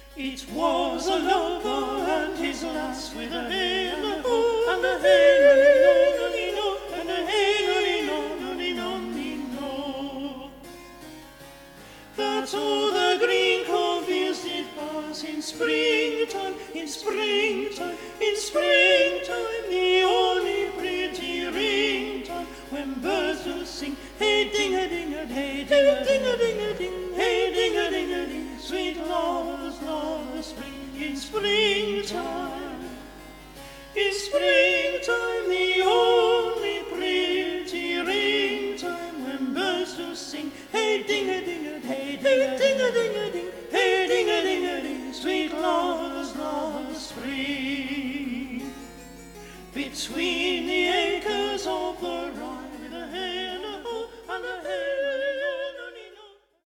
It was a lover and his lass with a hey and a ho and a hey and no and a hey no. That all the green cornfields did pass in springtime,